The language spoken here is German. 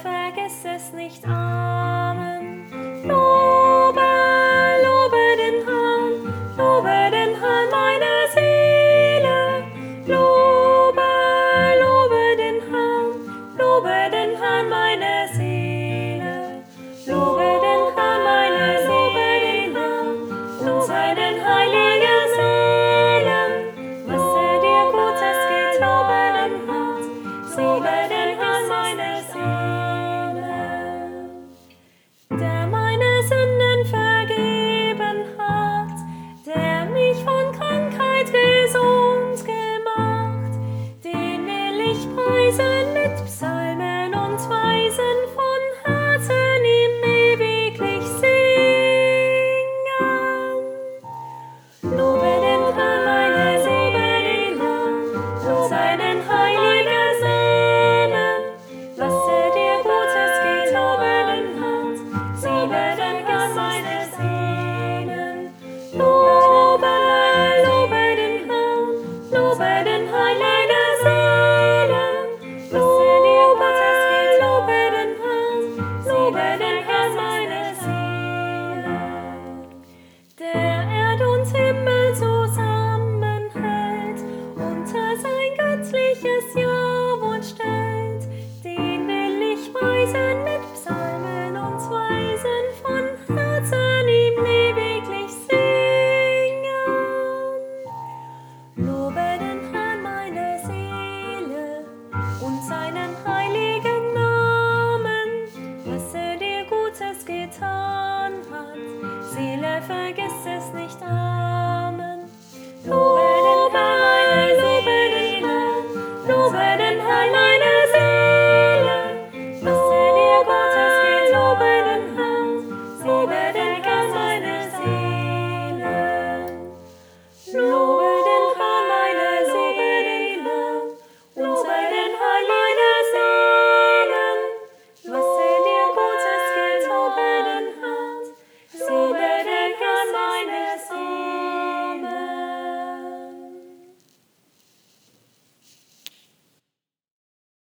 vergiss es nicht. Amen. Lobe, lobe den Herrn, meine Seele. Lobe, lobe den Herrn, meine Seele. Lobe den Herrn, meine Seele, und seinen heiligen Seelen, was dir Gutes getan hat. Lobe den Herrn, meine Seele. Der meine Sünden vergeben hat, der mich von Krankheit gesund gemacht, den will ich preisen mit Psalmen und Weisen, von Herzen ihm ewiglich singen. Lobe den Herrn, meine Seele, und seinen heiligen Seelen, was dir Gutes getan hat. Lobe den Herrn, meine Seelen. Lobe, lobe den heiligen Seelen, lobe den Herrn, meine Seele. Der Erd und Himmel zusammenhält, unter sein göttliches Jawort stellt, den will ich preisen mit Psalmen und Weisen, von Herzen ihm ewiglich singen. Lobe den Herrn, meine Seele, und seinen heiligen Namen, was dir Gutes getan hat. Seele, vergiss es nicht. Amen.